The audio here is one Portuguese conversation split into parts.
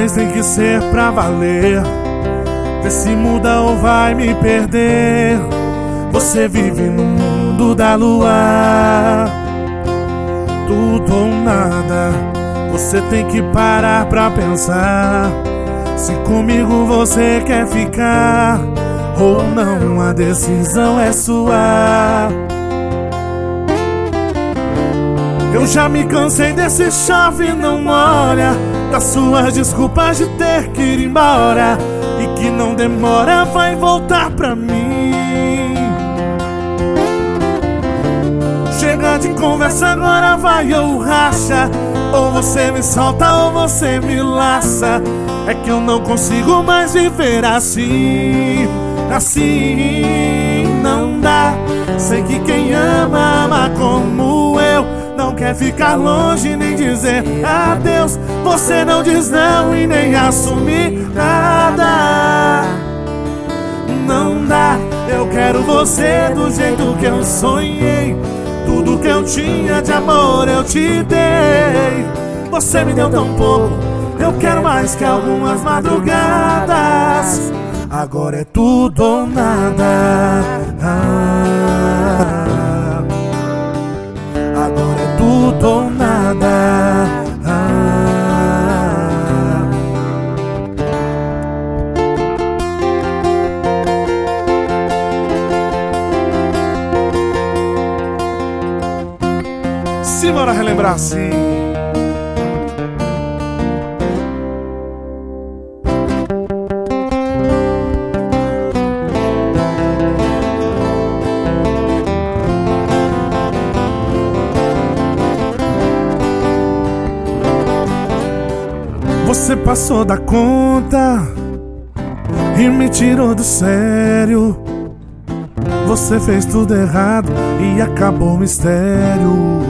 mas tem que ser pra valer. Vê se muda ou vai me perder. Você vive no mundo da lua, tudo ou nada. Você tem que parar pra pensar se comigo você quer ficar ou não. A decisão é sua. Eu já me cansei desse chove não molha, das suas desculpas de ter que ir embora, e que não demora vai voltar pra mim. Chega de conversa agora, vai ou racha. Ou você me solta ou você me laça. É que eu não consigo mais viver assim. Assim não dá. Sei que quem ama, ama como eu. Não quer ficar longe nem dizer adeus. Você não diz não e nem assume nada. Não dá. Eu quero você do jeito que eu sonhei. Tudo que eu tinha de amor eu te dei. Você me deu tão pouco, eu quero mais que algumas madrugadas. Agora é tudo ou nada. Agora é tudo ou nada. Simbora relembrar assim. Você passou da conta e me tirou do sério. Você fez tudo errado e acabou o mistério.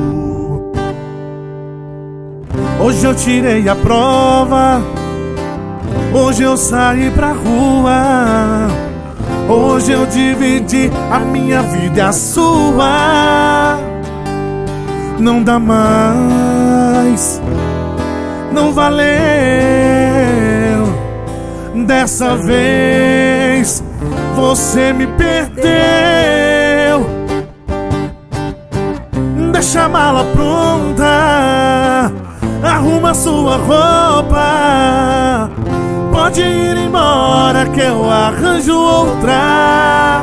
Hoje eu tirei a prova, hoje eu saí pra rua, hoje eu dividi a minha vida e a sua. Não dá mais, não valeu. Dessa vez você me perdeu. Deixa a mala pronta, arruma sua roupa. Pode ir embora que eu arranjo outra.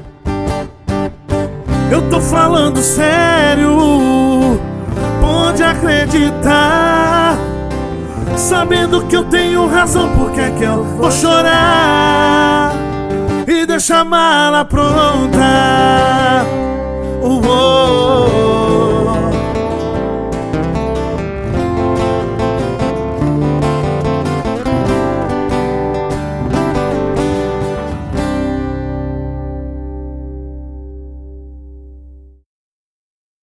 Eu tô falando sério, pode acreditar. Sabendo que eu tenho razão, por que é que eu vou chorar? E deixa a mala pronta.